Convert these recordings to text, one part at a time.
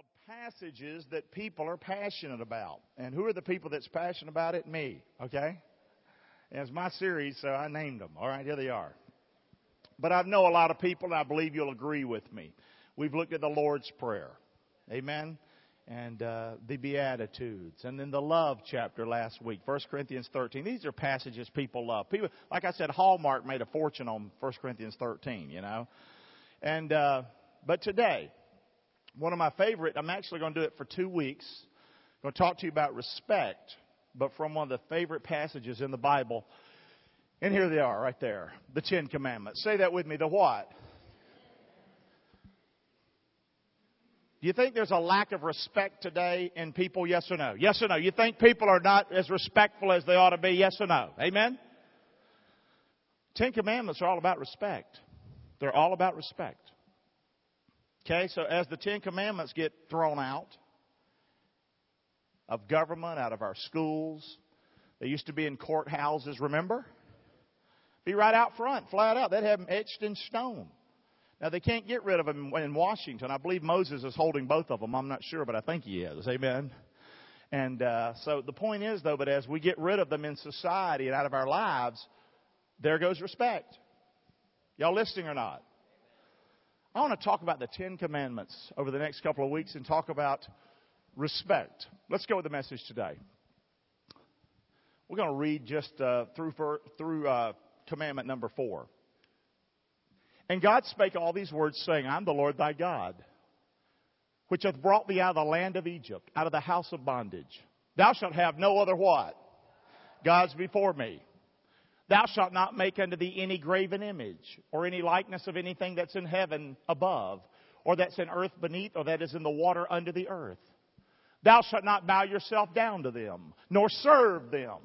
called passages that people are passionate about. And who are the people that's passionate about it? Me, okay? And it's my series, so I named them. All right, here they are. But I know a lot of people, and I believe you'll agree with me. We've looked at the Lord's Prayer. Amen? And the Beatitudes. And then the love chapter last week, 1 Corinthians 13. These are passages people love. People, like I said, Hallmark made a fortune on 1 Corinthians 13, you know. And but today, one of my favorite, I'm actually going to do it for 2 weeks. I'm going to talk to you about respect, but from one of the favorite passages in the Bible. And here they are right there. The Ten Commandments. Say that with me. The what? Do you think there's a lack of respect today in people? Yes or no? Yes or no? You think people are not as respectful as they ought to be? Yes or no? Amen? Ten Commandments are all about respect. They're all about respect. Okay, so as the Ten Commandments get thrown out of government, out of our schools, they used to be in courthouses, remember? Be right out front, flat out. They'd have them etched in stone. Now, they can't get rid of them in Washington. I believe Moses is holding both of them. I'm not sure, but I think he is. Amen? And so the point is, though, but as we get rid of them in society and out of our lives, there goes respect. Y'all listening or not? I want to talk about the Ten Commandments over the next couple of weeks and talk about respect. Let's go with the message today. We're going to read just through commandment number 4. And God spake all these words, saying, I'm the Lord thy God, which hath brought thee out of the land of Egypt, out of the house of bondage. Thou shalt have no other what? Gods before me. Thou shalt not make unto thee any graven image, or any likeness of anything that's in heaven above, or that's in earth beneath, or that is in the water under the earth. Thou shalt not bow yourself down to them, nor serve them.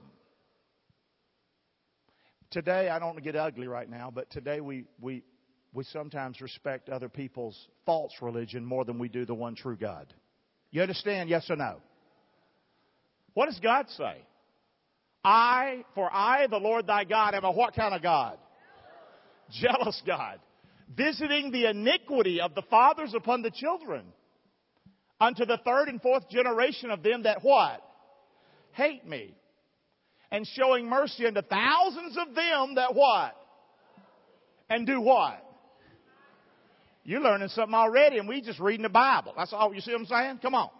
Today, I don't want to get ugly right now, but today we sometimes respect other people's false religion more than we do the one true God. You understand, yes or no? What does God say? I, the Lord thy God, am a what kind of God? Jealous God. Visiting the iniquity of the fathers upon the children, unto the third and fourth generation of them that what? Hate me. And showing mercy unto thousands of them that what? And do what? You're learning something already, and we just reading the Bible. That's all. You see what I'm saying? Come on.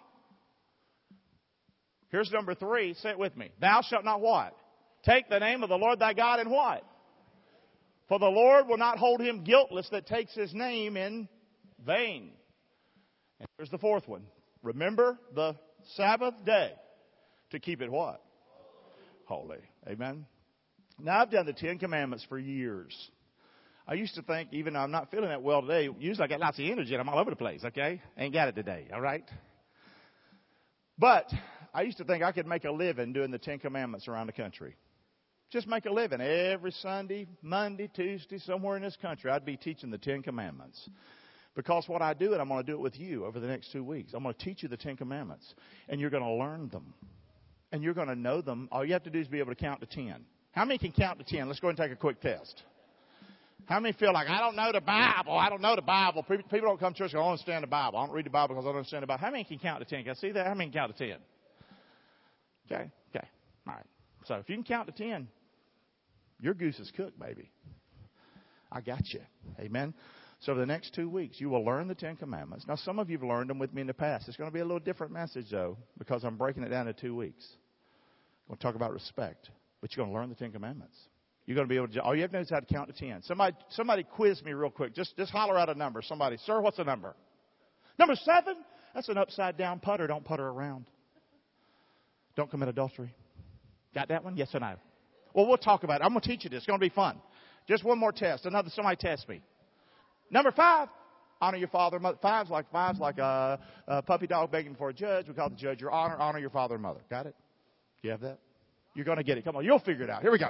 Here's number 3. Say it with me. Thou shalt not what? Take the name of the Lord thy God and what? For the Lord will not hold him guiltless that takes his name in vain. And here's the 4th one. Remember the Sabbath day to keep it what? Holy. Amen. Now, I've done the 10 Commandments for years. I used to think, even though I'm not feeling that well today, usually I got lots of energy and I'm all over the place, okay? Ain't got it today, all right? But I used to think I could make a living doing the 10 Commandments around the country. Just make a living. Every Sunday, Monday, Tuesday, somewhere in this country, I'd be teaching the 10 Commandments. Because what I do, and I'm going to do it with you over the next 2 weeks, I'm going to teach you the 10 Commandments. And you're going to learn them. And you're going to know them. All you have to do is be able to count to 10. How many can count to 10? Let's go ahead and take a quick test. How many feel like, I don't know the Bible? I don't know the Bible. People don't come to church and I don't understand the Bible. I don't read the Bible because I don't understand the Bible. How many can count to 10? Can I see that? How many can count to 10? Okay. All right. So if you can count to 10, your goose is cooked, baby. I got you. Amen. So for the next 2 weeks, you will learn the 10 Commandments. Now, some of you have learned them with me in the past. It's going to be a little different message, though, because I'm breaking it down in 2 weeks. I'm going to talk about respect, but you're going to learn the 10 Commandments. You're going to be able to, all you have to know is how to count to 10. Somebody quiz me real quick. Just holler out a number. Somebody, sir, what's the number? Number 7? That's an upside down putter. Don't putter around. Don't commit adultery. Got that one? Yes or no? Well, we'll talk about it. I'm going to teach you this. It's going to be fun. Just one more test. Somebody test me. Number 5, honor your father and mother. Five's like a puppy dog begging for a judge. We call the judge your honor. Honor your father and mother. Got it? You have that? You're going to get it. Come on. You'll figure it out. Here we go.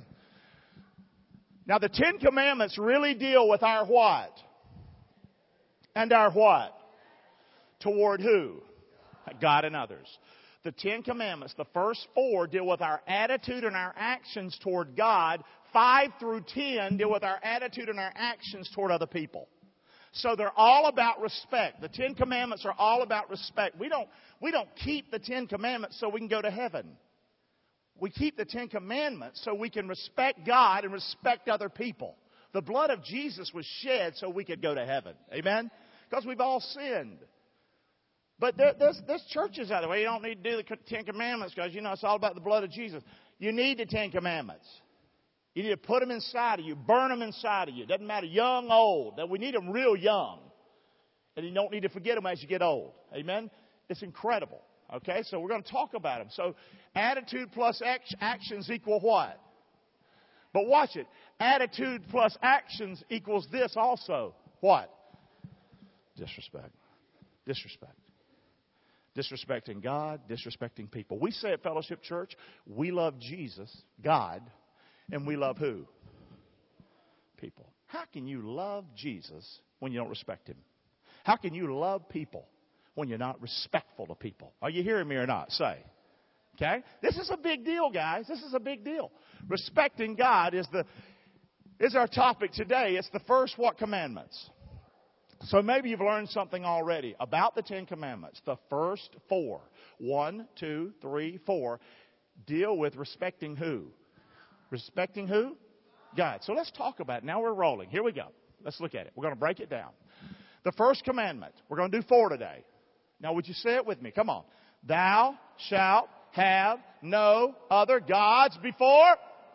Now, the 10 Commandments really deal with our what? And our what? Toward who? God and others. The 10 Commandments, the first 4 deal with our attitude and our actions toward God. 5 through 10 deal with our attitude and our actions toward other people. So they're all about respect. The Ten Commandments are all about respect. We don't keep the Ten Commandments so we can go to heaven. We keep the Ten Commandments so we can respect God and respect other people. The blood of Jesus was shed so we could go to heaven. Amen? Because we've all sinned. But there's churches out there. You don't need to do the Ten Commandments because, it's all about the blood of Jesus. You need the Ten Commandments. You need to put them inside of you. Burn them inside of you. Doesn't matter, young, old. That we need them real young. And you don't need to forget them as you get old. Amen? It's incredible. Okay? So we're going to talk about them. So attitude plus actions equal what? But watch it. Attitude plus actions equals this also. What? Disrespect. Disrespect. Disrespecting God, disrespecting people. We say at Fellowship Church, we love Jesus, God, and we love who? People. How can you love Jesus when you don't respect Him? How can you love people when you're not respectful to people? Are you hearing me or not? Say. Okay? This is a big deal, guys. This is a big deal. Respecting God is our topic today. It's the first what commandments? So maybe you've learned something already about the Ten Commandments. The first 4. 1, 2, 3, 4. Deal with respecting who? Respecting who? God. So let's talk about it. Now we're rolling. Here we go. Let's look at it. We're going to break it down. The first commandment. We're going to do 4 today. Now would you say it with me? Come on. Thou shalt have no other gods before.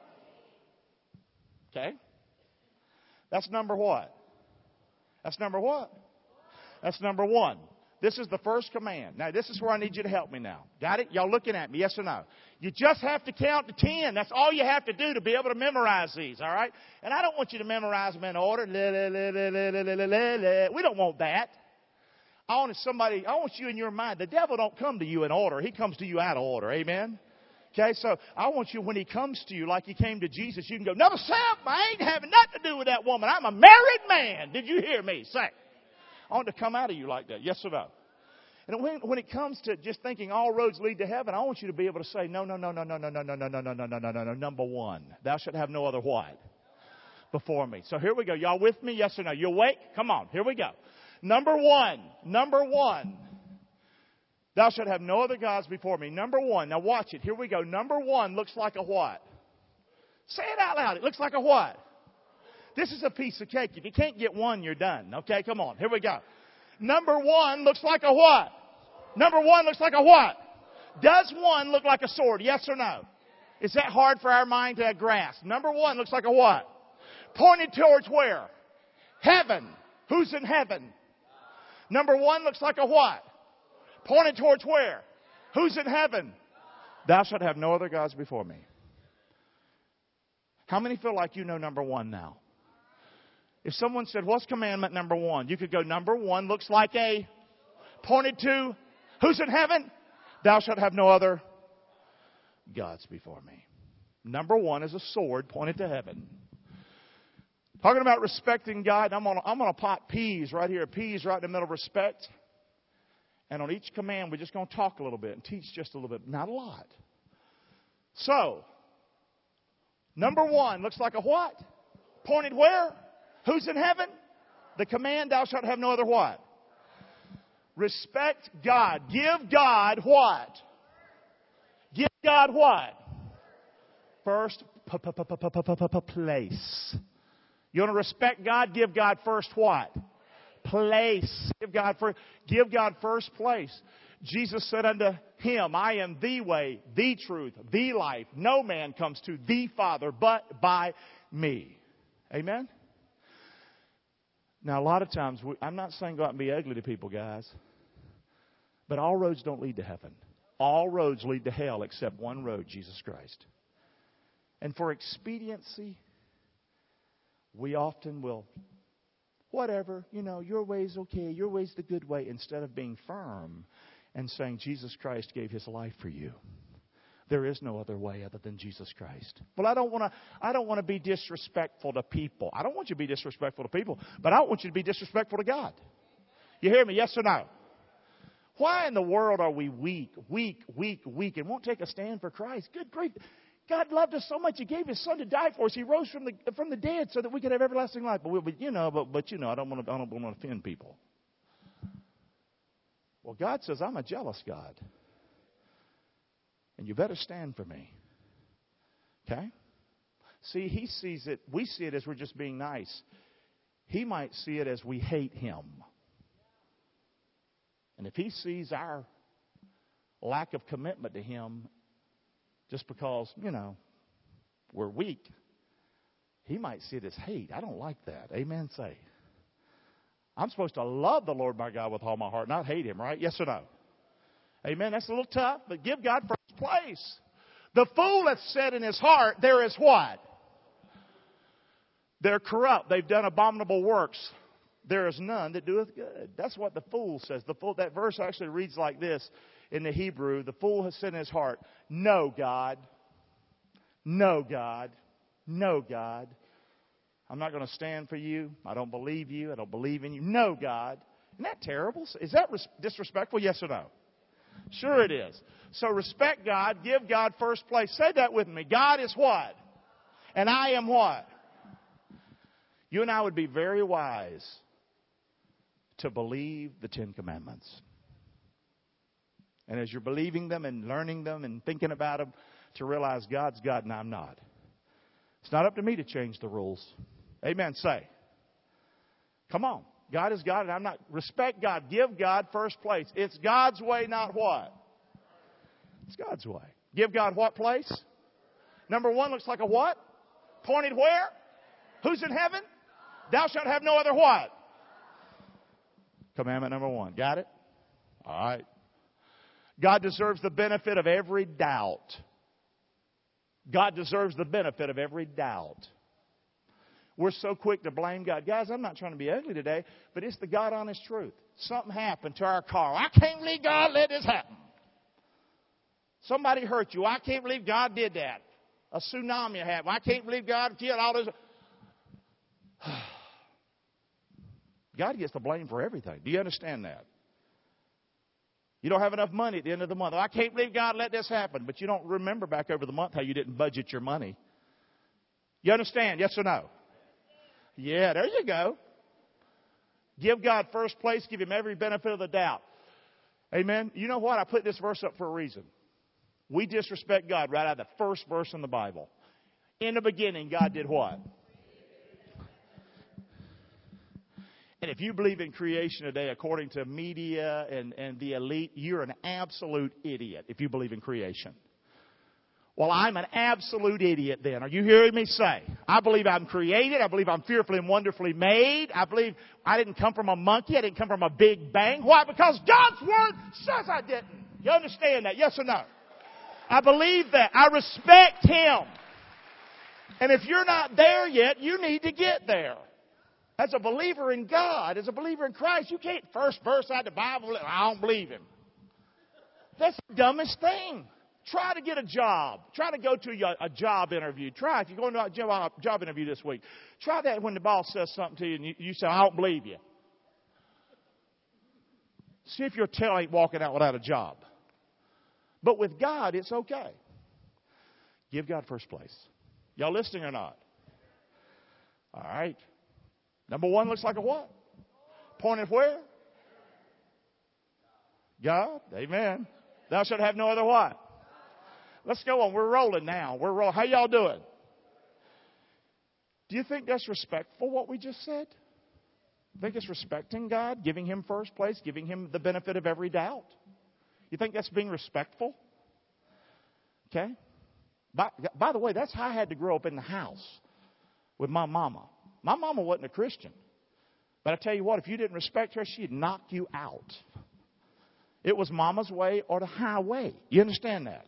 Okay. That's number what? That's number what? That's number 1. This is the first command. Now, this is where I need you to help me now. Got it? Y'all looking at me? Yes or no? You just have to count to 10. That's all you have to do to be able to memorize these, all right? And I don't want you to memorize them in order. We don't want that. I want you in your mind. The devil don't come to you in order. He comes to you out of order. Amen? Okay, so I want you, when he comes to you like he came to Jesus, you can go, number 7, I ain't having nothing to do with that woman. I'm a married man. Did you hear me? Say. I want to come out of you like that. Yes or no? And when it comes to just thinking all roads lead to heaven, I want you to be able to say, no. Number 1, thou shalt have no other what? Before me. So here we go. Y'all with me? Yes or no? You awake? Come on. Here we go. Number 1. Thou shalt have no other gods before me. Number 1. Now watch it. Here we go. Number 1 looks like a what? Say it out loud. It looks like a what? This is a piece of cake. If you can't get 1, you're done. Okay, come on. Here we go. Number 1 looks like a what? Number 1 looks like a what? Does 1 look like a sword? Yes or no? Is that hard for our mind to grasp? Number 1 looks like a what? Pointed towards where? Heaven. Who's in heaven? Number 1 looks like a what? Pointed towards where? Who's in heaven? Thou shalt have no other gods before me. How many feel like you know number 1 now? If someone said, what's commandment number 1? You could go, number 1 looks like a pointed to who's in heaven? Thou shalt have no other gods before me. Number 1 is a sword pointed to heaven. Talking about respecting God, I'm gonna pop P's right here. P's right in the middle of respect. And on each command, we're just going to talk a little bit and teach just a little bit. Not a lot. So, number 1 looks like a what? Pointed where? Who's in heaven? The command, thou shalt have no other what? Respect God. Give God what? Give God what? First place. You want to respect God? Give God first what? Place. Give God first place. Jesus said unto him, I am the way, the truth, the life. No man comes to the Father but by me. Amen? Now, a lot of times, I'm not saying go out and be ugly to people, guys. But all roads don't lead to heaven. All roads lead to hell except one road, Jesus Christ. And for expediency, we often will, whatever, your way's okay, your way's the good way, instead of being firm and saying Jesus Christ gave His life for you. There is no other way other than Jesus Christ. Well, I don't want to be disrespectful to people. I don't want you to be disrespectful to people, but I want you to be disrespectful to God. You hear me? Yes or no? Why in the world are we weak, and won't take a stand for Christ? Good grief. God loved us so much, He gave His Son to die for us. He rose from the dead so that we could have everlasting life. But I don't want to offend people. Well, God says, I'm a jealous God. And you better stand for me. Okay? See, He sees it. We see it as we're just being nice. He might see it as we hate Him. And if He sees our lack of commitment to Him just because, we're weak, He might see it as hate. I don't like that. Amen, say. I'm supposed to love the Lord my God with all my heart, not hate Him, right? Yes or no? Amen. That's a little tough, but give God first place. The fool hath said in his heart, there is what? They're corrupt. They've done abominable works. There is none that doeth good. That's what the fool says. That verse actually reads like this in the Hebrew. The fool has said in his heart, no, God. No, God. No, God. I'm not going to stand for you. I don't believe you. I don't believe in you. No, God. Isn't that terrible? Is that disrespectful? Yes or no? Sure it is. So respect God. Give God first place. Say that with me. God is what? And I am what? You and I would be very wise to believe the Ten Commandments. And as you're believing them and learning them and thinking about them, to realize God's God and I'm not. It's not up to me to change the rules. Amen. Say. Come on. God is God and I'm not. Respect God. Give God first place. It's God's way, not what? It's God's way. Give God what place? Number one looks like a what? Pointed where? Who's in heaven? Thou shalt have no other what? Commandment number one. Got it? All right. God deserves the benefit of every doubt. God deserves the benefit of every doubt. We're so quick to blame God. Guys, I'm not trying to be ugly today, but it's the God honest truth. Something happened to our car. I can't believe God let this happen. Somebody hurt you. I can't believe God did that. A tsunami happened. I can't believe God killed all those. God gets the blame for everything. Do you understand that? You don't have enough money at the end of the month. I can't believe God let this happen. But you don't remember back over the month how you didn't budget your money. You understand? Yes or no? Yeah, there you go. Give God first place. Give Him every benefit of the doubt. Amen. You know what? I put this verse up for a reason. We disrespect God right out of the first verse in the Bible. In the beginning, God did what? And if you believe in creation today, according to media and the elite, you're an absolute idiot if you believe in creation. Well, I'm an absolute idiot then. Are you hearing me say? I believe I'm created. I believe I'm fearfully and wonderfully made. I believe I didn't come from a monkey. I didn't come from a big bang. Why? Because God's Word says I didn't. You understand that? Yes or no? I believe that. I respect Him. And if you're not there yet, you need to get there. As a believer in God, as a believer in Christ, you can't first verse out the Bible, I don't believe Him. That's the dumbest thing. Try to get a job. Try to go to a job interview. Try, if you're going to a job interview this week, try that when the boss says something to you and you say, I don't believe you. See if your tail ain't walking out without a job. But with God, it's okay. Give God first place. Y'all listening or not? All right. Number one looks like a what? Pointed where? God. Amen. Thou shalt have no other what? Let's go on. We're rolling now. We're rolling. How y'all doing? Do you think that's respectful, what we just said? Think it's respecting God, giving Him first place, giving Him the benefit of every doubt? You think that's being respectful? Okay? By the way, that's how I had to grow up in the house with my mama. My mama wasn't a Christian. But I tell you what, if you didn't respect her, she'd knock you out. It was mama's way or the highway. You understand that?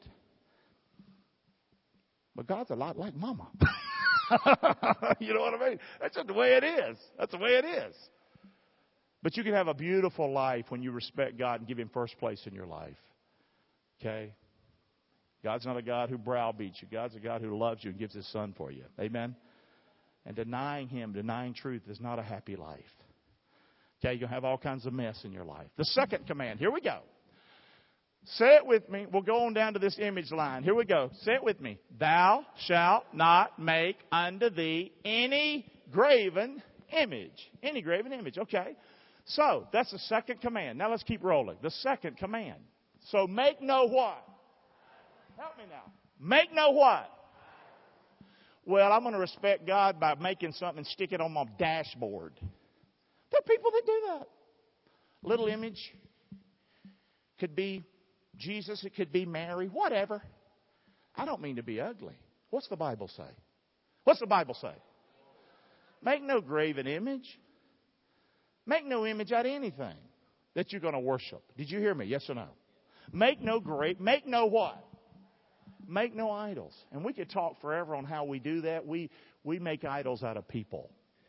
But God's a lot like mama. You know what I mean? That's just the way it is. That's the way it is. But you can have a beautiful life when you respect God and give Him first place in your life. Okay? God's not a God who browbeats you. God's a God who loves you and gives His Son for you. Amen? And denying Him, denying truth is not a happy life. Okay? You'll have all kinds of mess in your life. The second command. Here we go. Say it with me. We'll go on down to this image line. Here we go. Say it with me. Thou shalt not make unto thee any graven image. Any graven image. Okay. So, that's the second command. Now let's keep rolling. The second command. So, make no what? Help me now. Make no what? Well, I'm going to respect God by making something and stick it on my dashboard. There are people that do that. Little image. Could be Jesus. It could be Mary. Whatever. I don't mean to be ugly. What's the Bible say? What's the Bible say? Make no graven image. Make no image out of anything that you're going to worship. Did you hear me? Yes or no? Make no what? Make no idols. And we could talk forever on how we do that. We make idols out of people.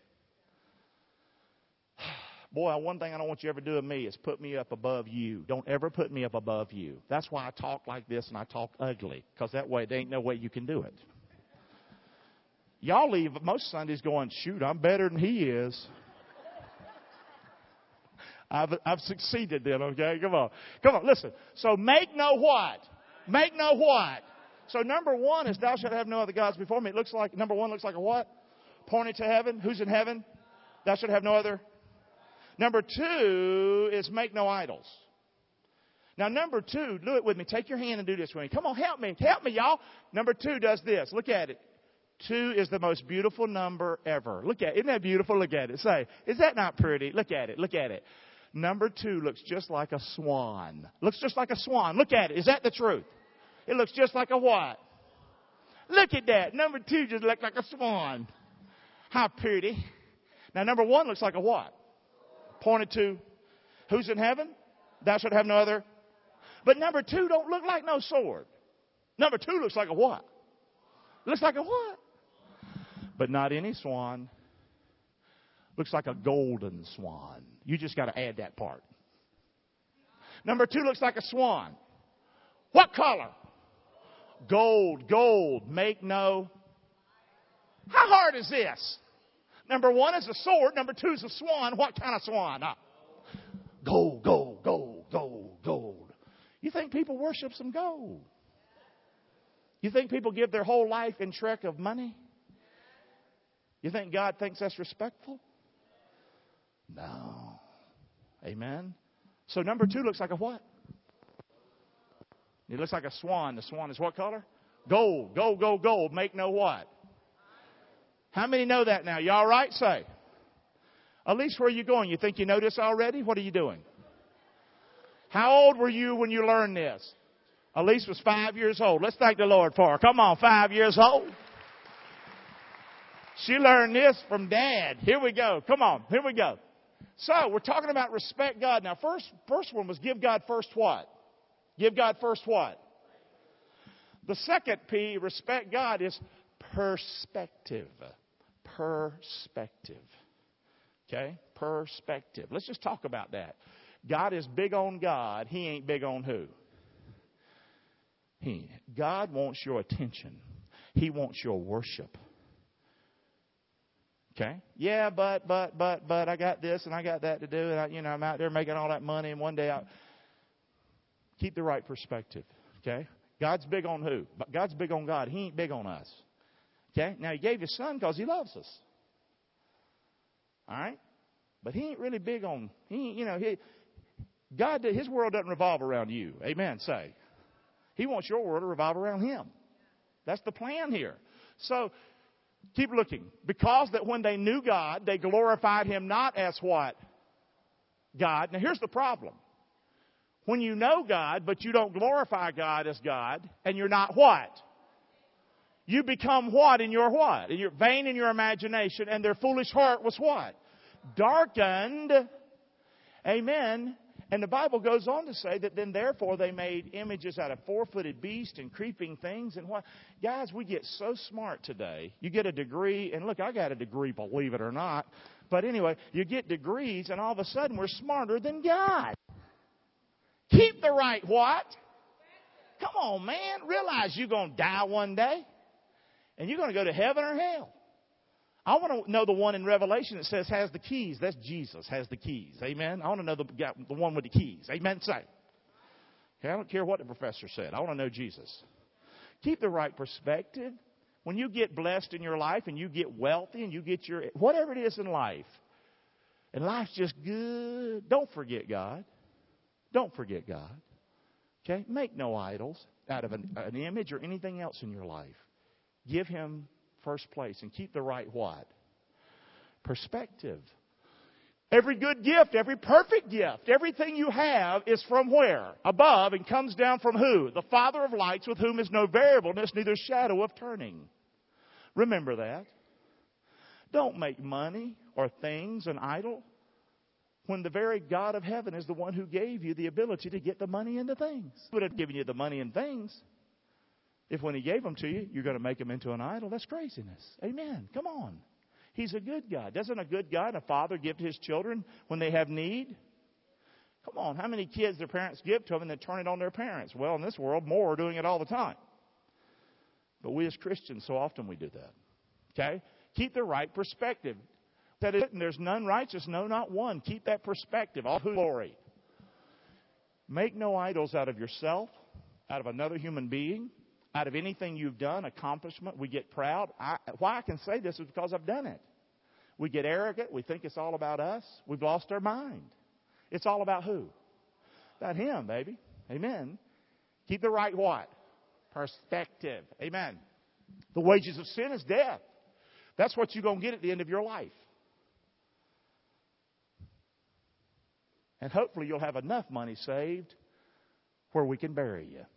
Boy, one thing I don't want you ever to do with me is put me up above you. Don't ever put me up above you. That's why I talk like this and I talk ugly. Because that way there ain't no way you can do it. Y'all leave most Sundays going, shoot, I'm better than he is. I've succeeded then, okay? Come on, listen. So make no what? Make no what? So number one is thou shalt have no other gods before me. It looks like, number one looks like a what? Pointing to heaven. Who's in heaven? Thou shalt have no other. Number two is make no idols. Now number two, do it with me. Take your hand and do this with me. Come on, help me. Help me, y'all. Number two does this. Look at it. 2 is the most beautiful number ever. Look at it. Isn't that beautiful? Look at it. Say, is that not pretty? Look at it. Look at it. Number 2 looks just like a swan. Looks just like a swan. Look at it. Is that the truth? It looks just like a what? Look at that. Number 2 just looks like a swan. How pretty. Now number 1 looks like a what? Pointed to who's in heaven? Thou shalt have no other. But number 2 don't look like no sword. Number 2 looks like a what? Looks like a what? But not any swan. Looks like a golden swan. You just got to add that part. Number 2 looks like a swan. What color? Gold, gold. Make no. How hard is this? Number 1 is a sword. Number 2 is a swan. What kind of swan? Gold, gold, gold, gold, gold. You think people worship some gold? You think people give their whole life in trek of money? You think God thinks that's respectful? No. Amen. So number 2 looks like a what? It looks like a swan. The swan is what color? Gold. Gold, gold, gold. Make no what? How many know that now? You all right? Say. Elise, where are you going? You think you know this already? What are you doing? How old were you when you learned this? Elise was 5 years old. Let's thank the Lord for her. Come on, 5 years old. She learned this from Dad. Here we go. Come on, here we go. So, we're talking about respect God. Now, first one was give God first what? Give God first what? The second P, respect God, is perspective. Perspective. Okay? Perspective. Let's just talk about that. God is big on God. He ain't big on who? God wants your attention. He wants your worship. Okay? Yeah, but I got this and I got that to do. And I'm out there making all that money. And one day keep the right perspective. Okay? God's big on who? God's big on God. He ain't big on us. Okay? Now, He gave His Son because He loves us. All right? But He ain't really big on, God, His world doesn't revolve around you. Amen, say. He wants your world to revolve around Him. That's the plan here. So, keep looking. Because that when they knew God, they glorified Him not as what? God. Now, here's the problem. When you know God, but you don't glorify God as God, and you're not what? You become what in your what? In your vain in your imagination, and their foolish heart was what? Darkened. Amen. And the Bible goes on to say that then therefore they made images out of 4-footed beasts and creeping things and what. Guys, we get so smart today. You get a degree, and look, I got a degree, believe it or not. But anyway, you get degrees, and all of a sudden we're smarter than God. Keep the right what? Come on, man. Realize you're going to die one day. And you're going to go to heaven or hell. I want to know the one in Revelation that says has the keys. That's Jesus has the keys. Amen. I want to know the one with the keys. Amen. Say. Okay, I don't care what the professor said. I want to know Jesus. Keep the right perspective. When you get blessed in your life and you get wealthy and you get your, whatever it is in life, and life's just good, don't forget God. Don't forget God. Okay? Make no idols out of an image or anything else in your life. Give Him first place and keep the right what? Perspective. Every good gift, every perfect gift, everything you have is from where? Above, and comes down from who? The Father of lights, with whom is no variableness, neither shadow of turning. Remember that. Don't make money or things an idol when the very God of heaven is the one who gave you the ability to get the money and the things. He would have given you the money and things if when He gave them to you, you're going to make them into an idol. That's craziness. Amen. Come on. He's a good God. Doesn't a good God, a father, give to his children when they have need? Come on. How many kids their parents give to them and they turn it on their parents? Well, in this world, more are doing it all the time. But we as Christians, so often we do that. Okay? Keep the right perspective. That is, there's none righteous, no, not one. Keep that perspective. All glory. Make no idols out of yourself, out of another human being, out of anything you've done, accomplishment. We get proud. Why I can say this is because I've done it. We get arrogant. We think it's all about us. We've lost our mind. It's all about who? About Him, baby. Amen. Keep the right what? Perspective. Amen. The wages of sin is death. That's what you're going to get at the end of your life. And hopefully you'll have enough money saved where we can bury you.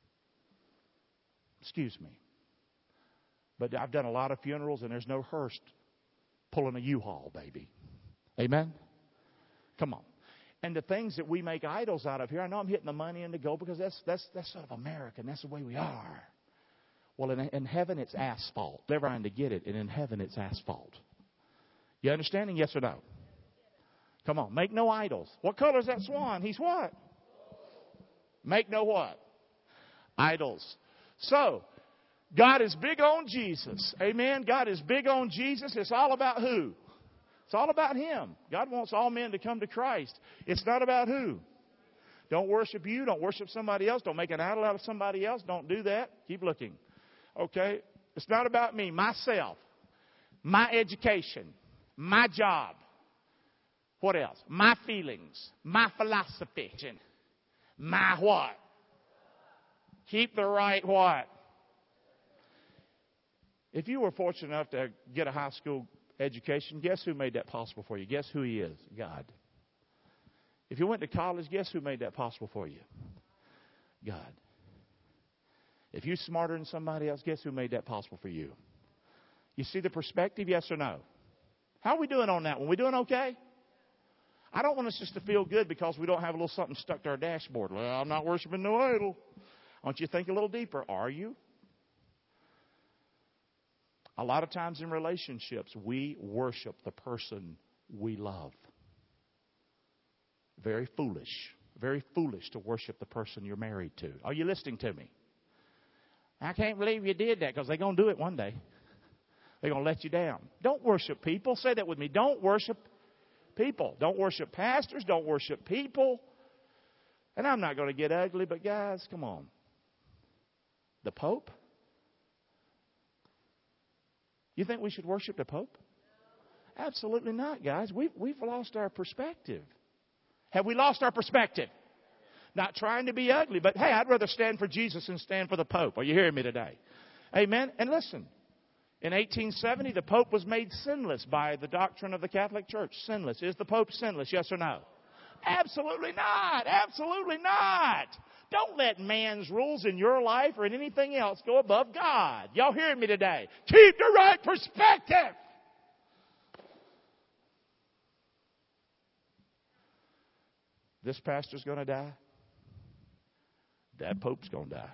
Excuse me. But I've done a lot of funerals and there's no hearse pulling a U-Haul, baby. Amen? Come on. And the things that we make idols out of here, I know I'm hitting the money and the gold because that's sort of American. That's the way we are. Well, in heaven it's asphalt. They're trying to get it, and in heaven it's asphalt. You understanding? Yes or no? Come on. Make no idols. What color is that swan? He's what? Make no what? Idols. So, God is big on Jesus. Amen. God is big on Jesus. It's all about who? It's all about Him. God wants all men to come to Christ. It's not about who. Don't worship you. Don't worship somebody else. Don't make an idol out of somebody else. Don't do that. Keep looking. Okay? It's not about me, myself, my education, my job. What else? My feelings, my philosophy, my what? Keep the right what? If you were fortunate enough to get a high school education, guess who made that possible for you? Guess who He is? God. If you went to college, guess who made that possible for you? God. If you're smarter than somebody else, guess who made that possible for you? You see the perspective, yes or no? How are we doing on that one? We doing okay? I don't want us just to feel good because we don't have a little something stuck to our dashboard. Well, I'm not worshiping no idol. I want you to think a little deeper. Are you? A lot of times in relationships, we worship the person we love. Very foolish. Very foolish to worship the person you're married to. Are you listening to me? I can't believe you did that because they're going to do it one day. They're going to let you down. Don't worship people. Say that with me. Don't worship people. Don't worship pastors. Don't worship people. And I'm not going to get ugly, but guys, come on. The Pope? You think we should worship the Pope? Absolutely not, guys. We've lost our perspective. Have we lost our perspective? Not trying to be ugly, but hey, I'd rather stand for Jesus than stand for the Pope. Are you hearing me today? Amen? And listen, in 1870, the Pope was made sinless by the doctrine of the Catholic Church. Sinless. Is the Pope sinless? Yes or no? Absolutely not. Absolutely not. Don't let man's rules in your life or in anything else go above God. Y'all hearing me today? Keep the right perspective. This pastor's going to die. That Pope's going to die.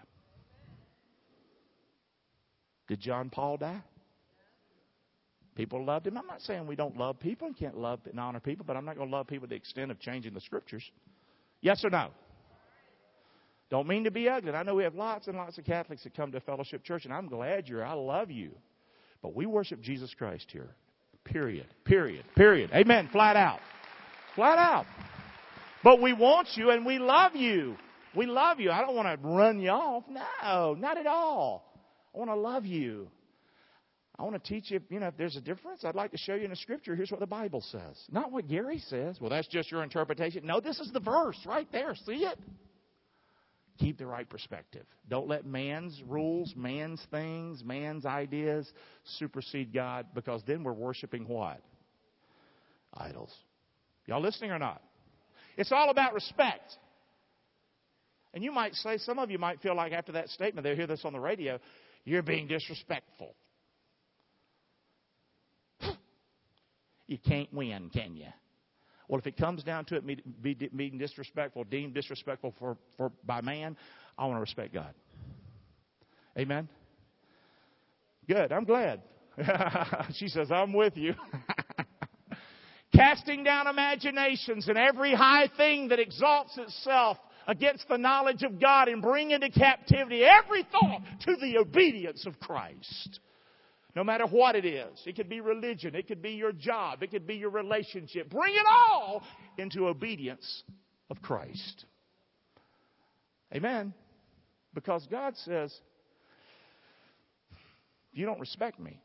Did John Paul die? People loved him. I'm not saying we don't love people and can't love and honor people, but I'm not going to love people to the extent of changing the Scriptures. Yes or no? Don't mean to be ugly. I know we have lots and lots of Catholics that come to Fellowship Church, and I'm glad you're. I love you. But we worship Jesus Christ here. Period. Period. Period. Amen. Flat out. Flat out. But we want you and we love you. We love you. I don't want to run you off. No, not at all. I want to love you. I want to teach you, if there's a difference, I'd like to show you in the Scripture. Here's what the Bible says. Not what Gary says. Well, that's just your interpretation. No, this is the verse right there. See it? Keep the right perspective. Don't let man's rules, man's things, man's ideas supersede God, because then we're worshiping what? Idols. Y'all listening or not? It's all about respect. And you might say, some of you might feel like after that statement, they'll hear this on the radio, you're being disrespectful. You can't win, can you? Well, if it comes down to it being disrespectful, deemed disrespectful by man, I want to respect God. Amen? Good. I'm glad. She says, I'm with you. Casting down imaginations and every high thing that exalts itself against the knowledge of God, and bring into captivity every thought to the obedience of Christ. No matter what it is. It could be religion. It could be your job. It could be your relationship. Bring it all into obedience of Christ. Amen. Because God says, if you don't respect me,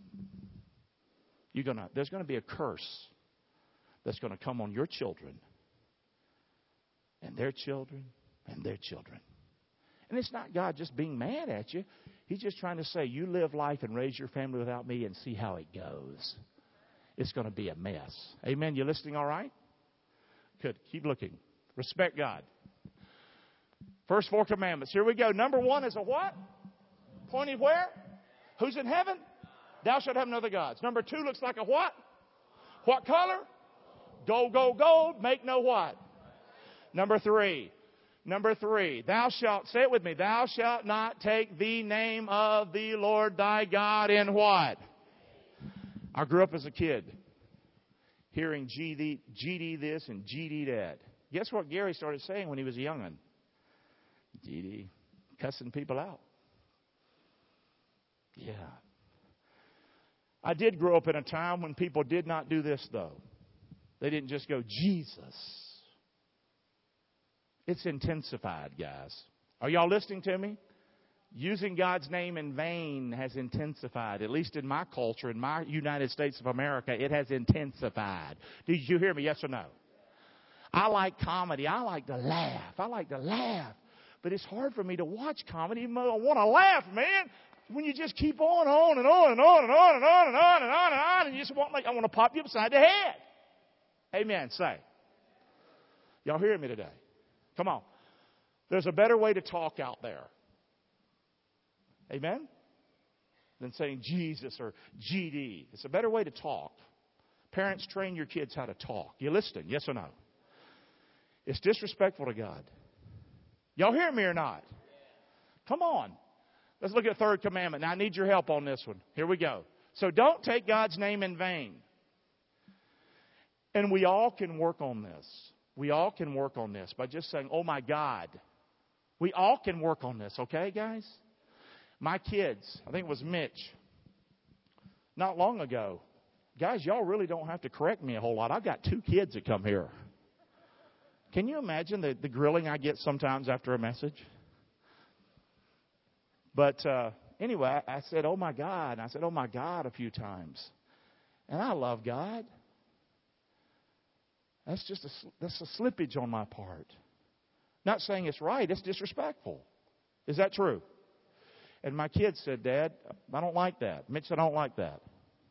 there's going to be a curse that's going to come on your children and their children and their children. And it's not God just being mad at you. He's just trying to say, you live life and raise your family without me and see how it goes. It's going to be a mess. Amen. You listening all right? Good. Keep looking. Respect God. First 4 commandments. Here we go. Number 1 is a what? Pointing where? Who's in heaven? Thou shalt have no other gods. Number 2 looks like a what? What color? Gold, gold, gold. Make no what? Number 3. Thou shalt, say it with me, thou shalt not take the name of the Lord thy God in what? I grew up as a kid hearing GD this and GD that. Guess what Gary started saying when he was a young'un? GD, cussing people out. Yeah. I did grow up in a time when people did not do this, though. They didn't just go, Jesus. It's intensified, guys. Are y'all listening to me? Using God's name in vain has intensified. At least in my culture, in my United States of America, it has intensified. Did you hear me? Yes or no? I like comedy. I like to laugh. But it's hard for me to watch comedy even though I want to laugh, man. When you just keep on and on and on and on and on and on and on and on, and you just want, I want to pop you upside the head. Amen. Say. Y'all hearing me today? Come on. There's a better way to talk out there. Amen? Than saying Jesus or GD. It's a better way to talk. Parents, train your kids how to talk. You listening? Yes or no? It's disrespectful to God. Y'all hear me or not? Come on. Let's look at the 3rd commandment. Now, I need your help on this one. Here we go. So don't take God's name in vain. And we all can work on this. We all can work on this by just saying, oh, my God. We all can work on this, okay, guys? My kids, I think it was Mitch, not long ago. Guys, y'all really don't have to correct me a whole lot. I've got 2 kids that come here. Can you imagine the grilling I get sometimes after a message? But anyway, I said, oh, my God. And I said, oh, my God, a few times. And I love God. That's a slippage on my part. Not saying it's right. It's disrespectful. Is that true? And my kids said, Dad, I don't like that. Mitch said, I don't like that.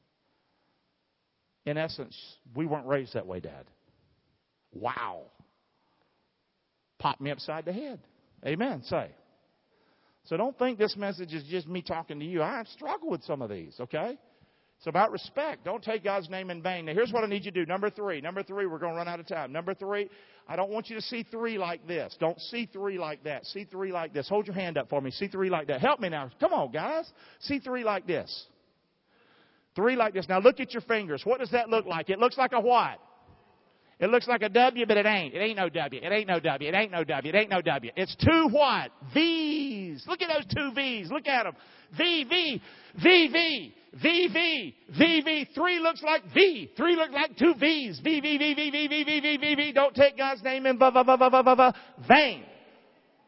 In essence, we weren't raised that way, Dad. Wow. Popped me upside the head. Amen. Say. So don't think this message is just me talking to you. I struggle with some of these, okay? It's about respect. Don't take God's name in vain. Now, here's what I need you to do. Number 3, we're going to run out of time. Number 3, I don't want you to see 3 like this. Don't see 3 like that. See 3 like this. Hold your hand up for me. See 3 like that. Help me now. Come on, guys. See 3 like this. 3 like this. Now, look at your fingers. What does that look like? It looks like a what? It looks like a W, but it ain't. It ain't no W. It ain't no W. It ain't no W. It ain't no W. It's 2 what? V's. Look at those 2 V's. Look at them. V, V, V, V. V, V, V, V. 3 looks like V. 3 looks like 2 V's. V, V, V, V, V, V, V, V, V, V. Don't take God's name in vain.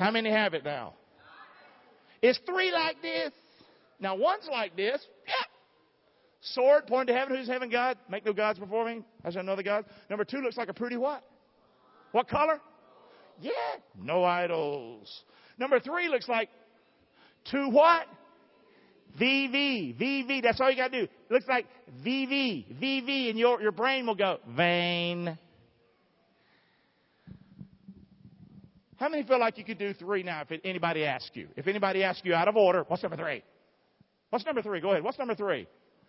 How many have it now? Is 3 like this? Now, one's like this. Yeah. Sword pointing to heaven. Who's heaven? God. Make no gods before me. I shall know the gods. Number 2 looks like a pretty what? What color? Yeah. No idols. Number 3 looks like 2 what? VV. VV. That's all you got to do. It looks like VV. VV. And your brain will go, vain. How many feel like you could do 3 now if anybody asks you? If anybody asks you out of order, what's number 3? What's number 3? Go ahead. What's number 3?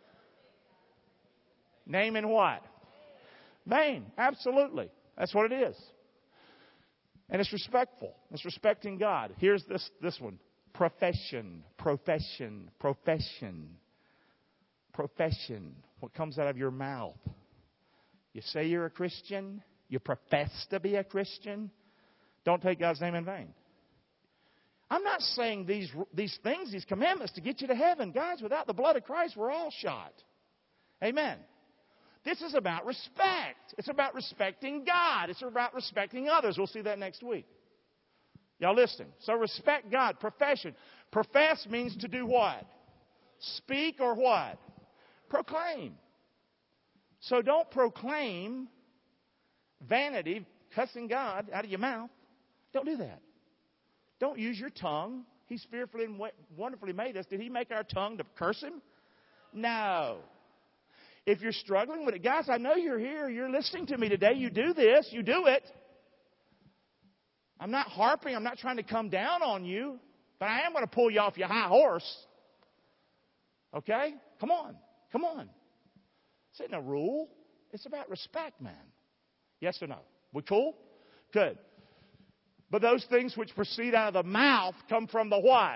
Name and what? Vain. Absolutely. That's what it is. And it's respectful. It's respecting God. Here's this one. Profession. Profession. Profession. Profession. What comes out of your mouth? You say you're a Christian. You profess to be a Christian. Don't take God's name in vain. I'm not saying these things, these commandments, to get you to heaven. Guys, without the blood of Christ, we're all shot. Amen. This is about respect. It's about respecting God. It's about respecting others. We'll see that next week. Y'all listening? So respect God. Profession. Profess means to do what? Speak or what? Proclaim. So don't proclaim vanity, cussing God out of your mouth. Don't do that. Don't use your tongue. He's fearfully and wonderfully made us. Did He make our tongue to curse Him? No. If you're struggling with it, guys, I know you're here. You're listening to me today. You do this. You do it. I'm not harping. I'm not trying to come down on you. But I am going to pull you off your high horse. Okay? Come on. Come on. This isn't a rule. It's about respect, man. Yes or no? We cool? Good. But those things which proceed out of the mouth come from the what?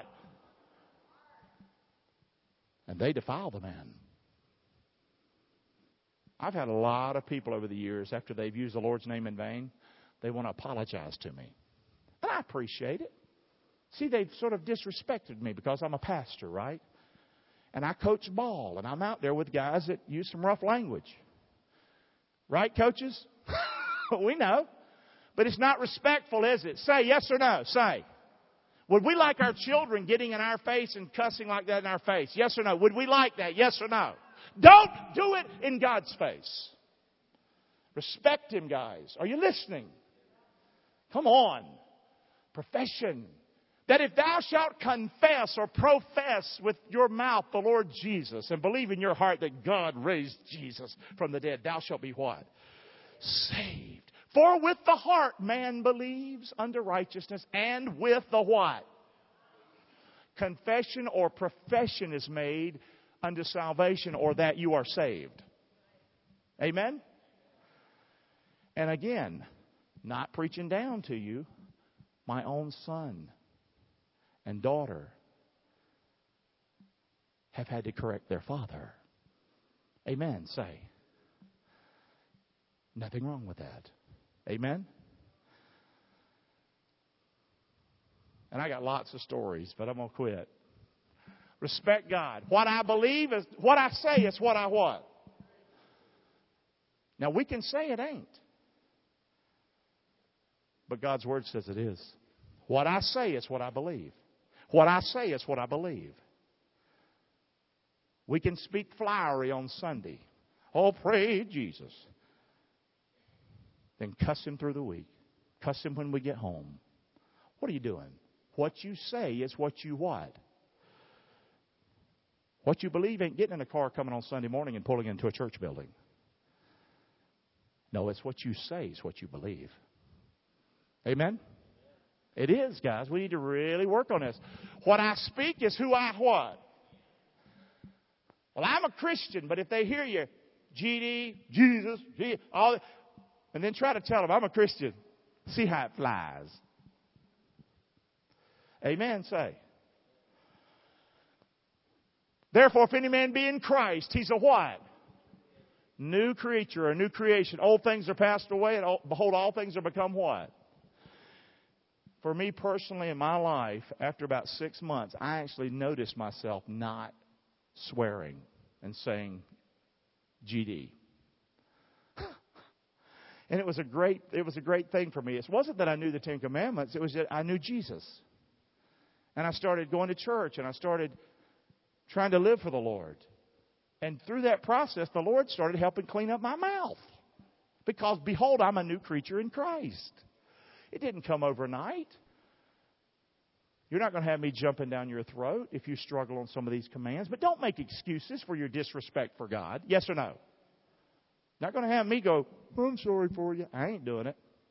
And they defile the man. I've had a lot of people over the years, after they've used the Lord's name in vain, they want to apologize to me. And I appreciate it. See, they've sort of disrespected me because I'm a pastor, right? And I coach ball, and I'm out there with guys that use some rough language. Right, coaches? We know. But it's not respectful, is it? Say yes or no. Say. Would we like our children getting in our face and cussing like that in our face? Yes or no? Would we like that? Yes or no? Don't do it in God's face. Respect Him, guys. Are you listening? Come on. Profession. That if thou shalt confess or profess with your mouth the Lord Jesus and believe in your heart that God raised Jesus from the dead, thou shalt be what? Saved. For with the heart man believes unto righteousness, and with the what? Confession or profession is made unto salvation, or that you are saved. Amen? And again, not preaching down to you, my own son and daughter have had to correct their father. Amen. Say. Nothing wrong with that. Amen. And I got lots of stories, but I'm going to quit. Respect God. What I believe is what I say is what I what? Now we can say it ain't. But God's Word says it is. What I say is what I believe. What I say is what I believe. We can speak flowery on Sunday. Oh, praise Jesus. Then cuss Him through the week. Cuss Him when we get home. What are you doing? What you say is what you what? What you believe ain't getting in a car coming on Sunday morning and pulling into a church building. No, it's what you say is what you believe. Amen? It is, guys. We need to really work on this. What I speak is who I what? Well, I'm a Christian, but if they hear you, GD, Jesus, all, and then try to tell them I'm a Christian, see how it flies. Amen, say. Therefore, if any man be in Christ, he's a what? New creature, a new creation. Old things are passed away, and behold, all things are become what? For me personally in my life, after about 6 months, I actually noticed myself not swearing and saying GD. And it was a great thing for me. It wasn't that I knew the Ten Commandments. It was that I knew Jesus. And I started going to church, and I started trying to live for the Lord. And through that process, the Lord started helping clean up my mouth. Because, behold, I'm a new creature in Christ. It didn't come overnight. You're not going to have me jumping down your throat if you struggle on some of these commands. But don't make excuses for your disrespect for God. Yes or no? Not going to have me go, I'm sorry for you. I ain't doing it.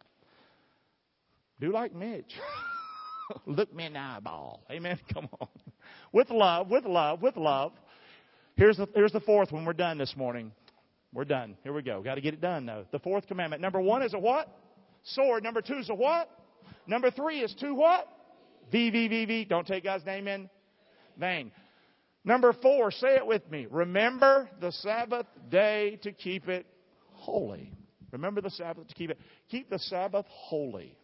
Do like Mitch. Look me in the eyeball. Amen. Come on. With love, with love, with love. Here's the fourth one. We're done this morning. We're done. Here we go. Got to get it done, though. The fourth commandment. Number 1 is a what? Sword. Number 2 is a what? Number 3 is to what? V. Don't take God's name in vain. Number 4, say it with me. Remember the Sabbath day to keep it holy. Remember the Sabbath to keep the Sabbath holy.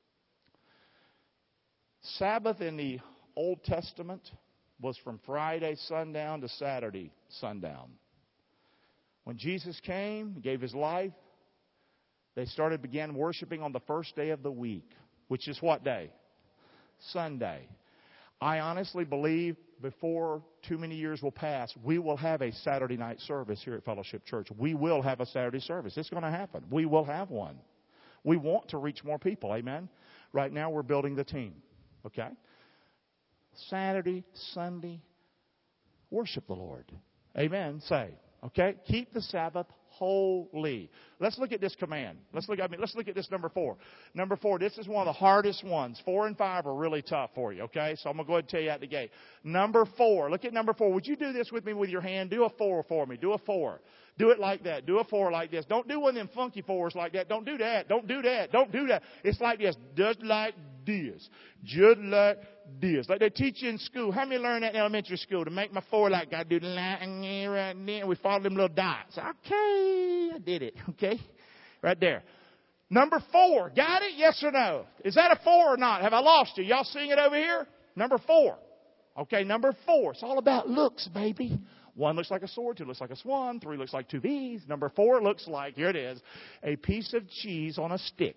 Sabbath in the Old Testament was from Friday sundown to Saturday sundown. When Jesus came, gave His life, they began worshiping on the first day of the week, which is what day? Sunday. I honestly believe before too many years will pass, we will have a Saturday night service here at Fellowship Church. We will have a Saturday service. It's going to happen. We will have one. We want to reach more people. Amen? Right now we're building the team. Okay? Saturday, Sunday, worship the Lord. Amen? Say. Okay? Keep the Sabbath holy. Let's look at this command. Let's look at this number 4. Number 4, this is one of the hardest ones. 4 and 5 are really tough for you, okay? So I'm going to go ahead and tell you out the gate. Number 4, look at number 4. Would you do this with me with your hand? Do a 4 for me. Do a 4. Do it like that. Do a 4 like this. Don't do one of them funky 4s like that. Don't do that. Don't do that. Don't do that. It's like this. Just like this. Just like this. Like they teach you in school. How many learn that in elementary school? To make my 4 like I do the line right there. We follow them little dots. Okay. I did it. Okay. Right there. Number 4. Got it? Yes or no? Is that a 4 or not? Have I lost you? Y'all seeing it over here? Number 4. Okay. Number 4. It's all about looks, baby. 1 looks like a sword, 2 looks like a swan, 3 looks like 2 V's. Number 4 looks like, here it is, a piece of cheese on a stick.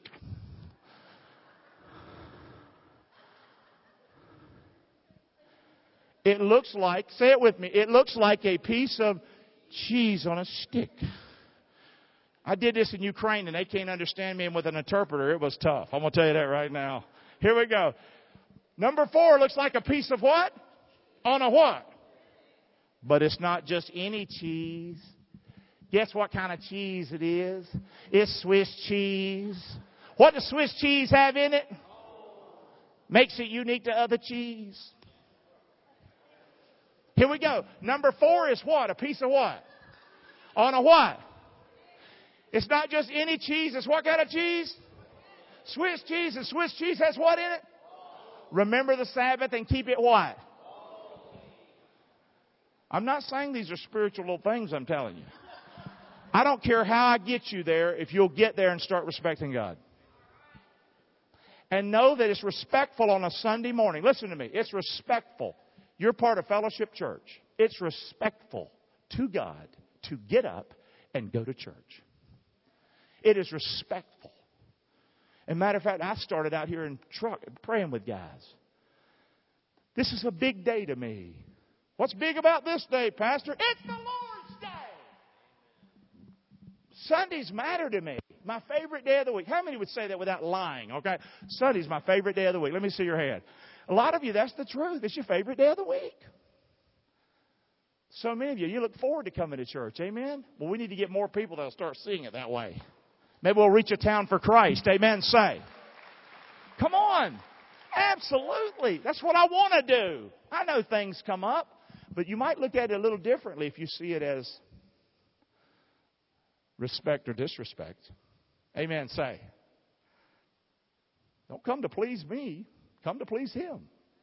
It looks like, say it with me, it looks like a piece of cheese on a stick. I did this in Ukraine and they can't understand me, and with an interpreter it was tough. I'm going to tell you that right now. Here we go. Number 4 looks like a piece of what? On a what? But it's not just any cheese. Guess what kind of cheese it is? It's Swiss cheese. What does Swiss cheese have in it? Makes it unique to other cheese. Here we go. Number 4 is what? A piece of what? On a what? It's not just any cheese. It's what kind of cheese? Swiss cheese. And Swiss cheese has what in it? Remember the Sabbath and keep it what? I'm not saying these are spiritual little things, I'm telling you. I don't care how I get you there if you'll get there and start respecting God. And know that it's respectful on a Sunday morning. Listen to me. It's respectful. You're part of Fellowship Church. It's respectful to God to get up and go to church. It is respectful. As a matter of fact, I started out here in truck praying with guys. This is a big day to me. What's big about this day, Pastor? It's the Lord's Day. Sundays matter to me. My favorite day of the week. How many would say that without lying? Okay, Sunday's my favorite day of the week. Let me see your hand. A lot of you, that's the truth. It's your favorite day of the week. So many of you look forward to coming to church. Amen? Well, we need to get more people that will start seeing it that way. Maybe we'll reach a town for Christ. Amen? Say. Come on. Absolutely. That's what I want to do. I know things come up. But you might look at it a little differently if you see it as respect or disrespect. Amen. Say. Don't come to please me. Come to please Him.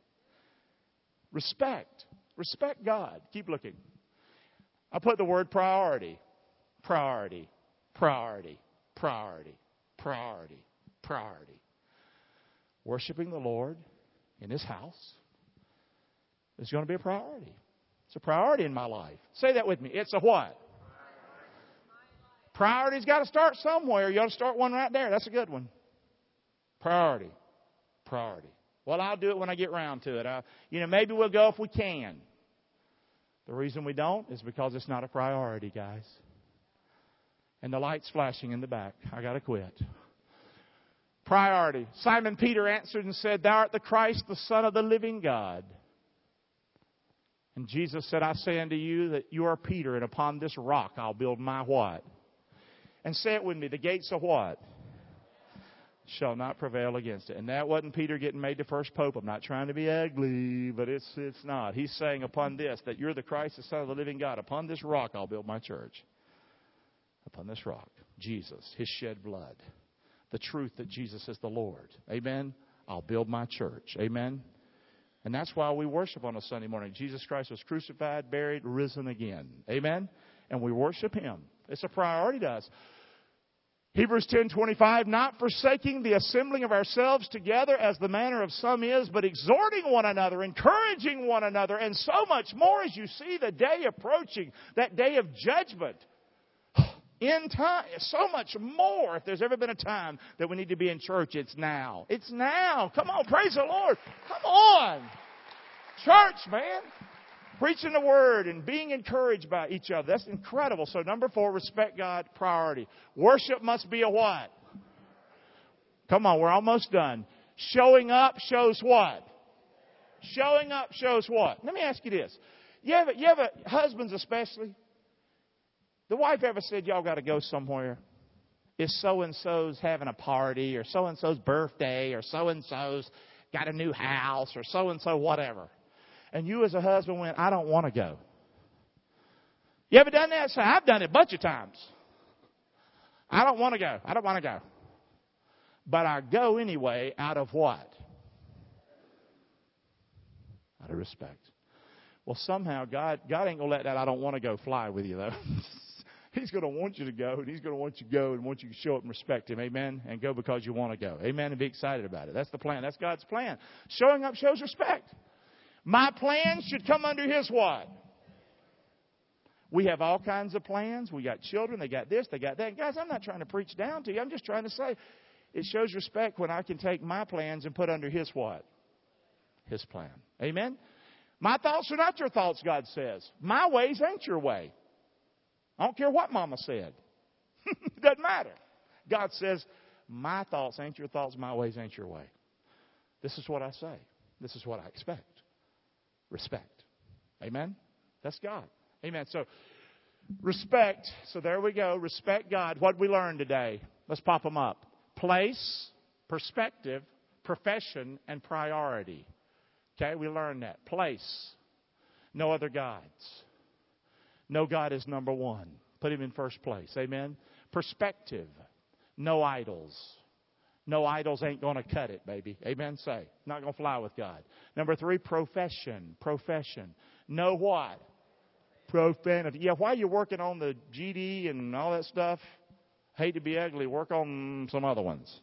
Respect. Respect God. Keep looking. I put the word priority. Priority. Priority. Priority. Priority. Priority. Worshiping the Lord in His house is going to be a priority. It's a priority in my life. Say that with me. It's a what? Priority's got to start somewhere. You ought to start one right there. That's a good one. Priority. Priority. Well, I'll do it when I get around to it. Maybe we'll go if we can. The reason we don't is because it's not a priority, guys. And the light's flashing in the back. I got to quit. Priority. Simon Peter answered and said, Thou art the Christ, the Son of the living God. And Jesus said, I say unto you that you are Peter, and upon this rock I'll build my what? And say it with me, the gates of what? Shall not prevail against it. And that wasn't Peter getting made the first pope. I'm not trying to be ugly, but it's not. He's saying upon this, that you're the Christ, the Son of the living God. Upon this rock I'll build my church. Upon this rock, Jesus, His shed blood. The truth that Jesus is the Lord. Amen? I'll build my church. Amen? And that's why we worship on a Sunday morning. Jesus Christ was crucified, buried, risen again. Amen? And we worship Him. It's a priority to us. Hebrews 10:25, not forsaking the assembling of ourselves together as the manner of some is, but exhorting one another, encouraging one another, and so much more as you see the day approaching, that day of judgment. In time, so much more. If there's ever been a time that we need to be in church, it's now. It's now. Come on, praise the Lord. Come on. Church, man. Preaching the Word and being encouraged by each other. That's incredible. So number 4, respect God, priority. Worship must be a what? Come on, we're almost done. Showing up shows what? Showing up shows what? Let me ask you this. You have husbands especially? The wife ever said, y'all got to go somewhere? Is so-and-so's having a party, or so-and-so's birthday, or so-and-so's got a new house, or so-and-so whatever. And you as a husband went, I don't want to go. You ever done that? Say, I've done it a bunch of times. I don't want to go. I don't want to go. But I go anyway out of what? Out of respect. Well, somehow God ain't going to let that I don't want to go fly with you, though. He's going to want you to go, and He's going to want you to go and want you to show up and respect Him. Amen? And go because you want to go. Amen? And be excited about it. That's the plan. That's God's plan. Showing up shows respect. My plans should come under His what? We have all kinds of plans. We got children. They got this. They got that. Guys, I'm not trying to preach down to you. I'm just trying to say it shows respect when I can take my plans and put under His what? His plan. Amen? My thoughts are not your thoughts, God says. My ways ain't your way. I don't care what Mama said. It doesn't matter. God says, my thoughts ain't your thoughts, my ways ain't your way. This is what I say. This is what I expect. Respect. Amen? That's God. Amen. So, respect. So there we go. Respect God. What we learned today. Let's pop them up. Place, perspective, profession, and priority. Okay, we learned that. Place. No other gods. No God is number one. Put Him in first place. Amen. Perspective. No idols. No idols ain't going to cut it, baby. Amen. Say. Not going to fly with God. Number 3, profession. Profession. No what? Profanity. Yeah, while you're working on the GD and all that stuff, hate to be ugly, work on some other ones.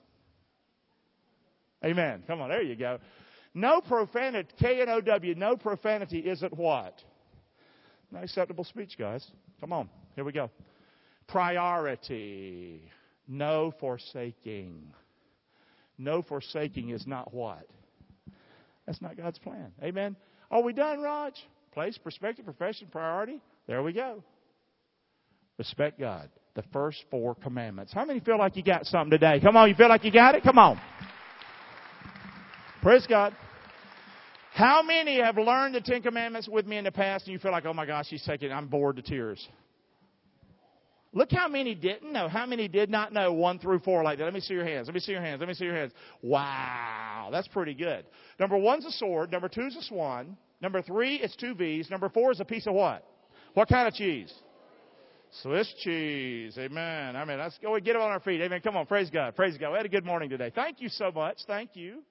Amen. Come on, there you go. No profanity, K-N-O-W, no profanity isn't what? Not acceptable speech, guys. Come on, here we go. Priority. No forsaking. No forsaking is not what? That's not God's plan. Amen. Are we done, Raj? Place, perspective, profession, priority. There we go. Respect God. The first 4 commandments. How many feel like you got something today? Come on, you feel like you got it? Come on. Praise God. How many have learned the 10 Commandments with me in the past and you feel like, oh my gosh, I'm bored to tears? Look how many didn't know. How many did not know 1 through 4 like that? Let me see your hands. Let me see your hands. Let me see your hands. Wow. That's pretty good. Number 1's a sword. Number 2's a swan. Number 3 is 2 V's. Number 4 is a piece of what? What kind of cheese? Swiss cheese. Amen. Let's go and get it on our feet. Amen. Come on. Praise God. Praise God. We had a good morning today. Thank you so much. Thank you.